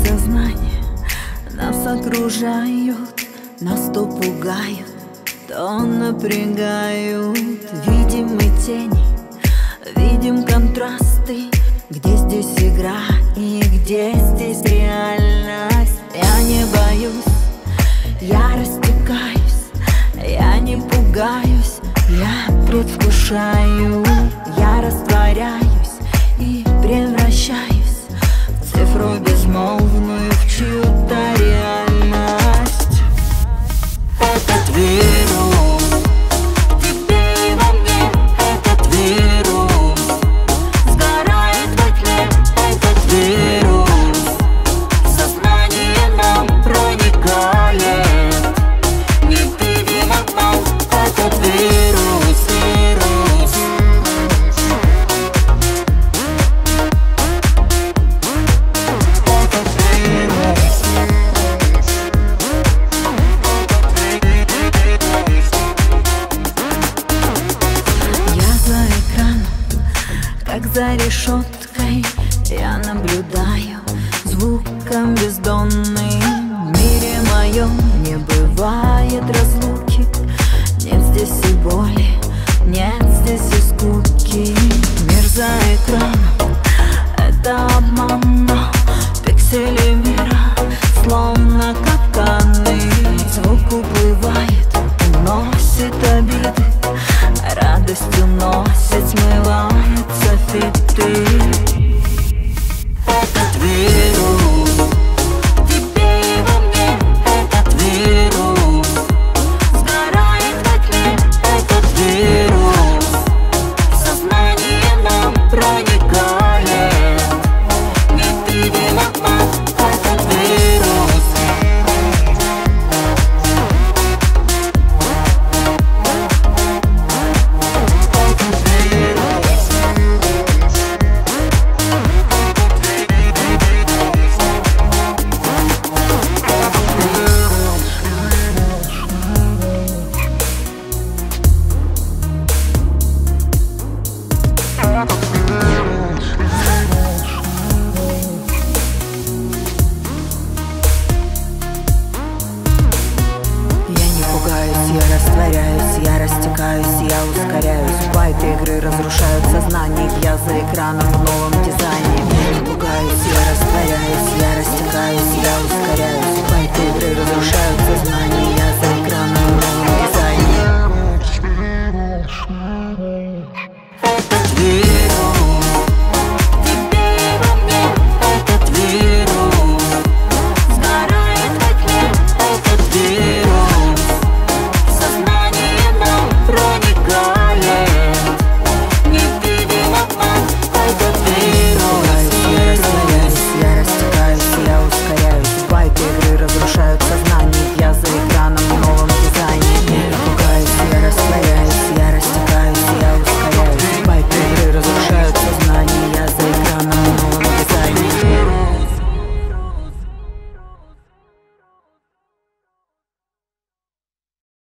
сознание нас окружают, нас то пугают, то напрягают. Видим мы тени, видим контрасты, где здесь игра и где здесь реальность. Я не боюсь, я растекаюсь, я не пугаюсь, я предвкушаю. Я растворяюсь и превращаюсь в цифру безмолвную, в чью-то реальность. Этот вирус в тебе и во мне, этот вирус сгорает во тьме. Этот вирус в сознание нам проникает невидимым окном. Этот вирус, вирус. Как за решеткой я наблюдаю звуком бездонным. В мире моем не бывает разлуки, нет здесь и боли, нет здесь и скуки. Мир за экраном — это обман, но пиксели мира словно капканы. Звук уплывает, уносит обиды, радость уносит, смывает софиты. Этот вирус в тебе и во мне, этот вирус сгорает во тьме. Этот вирус в сознание нам проникает невидимым окном. Этот вирус. Я растворяюсь, я растекаюсь, я ускоряюсь. Байты игры разрушают сознание, я за экраном в новом дизайне. Я не пугаюсь, я растворяюсь, я растекаюсь, я ускоряюсь. Байты игры разрушают сознание.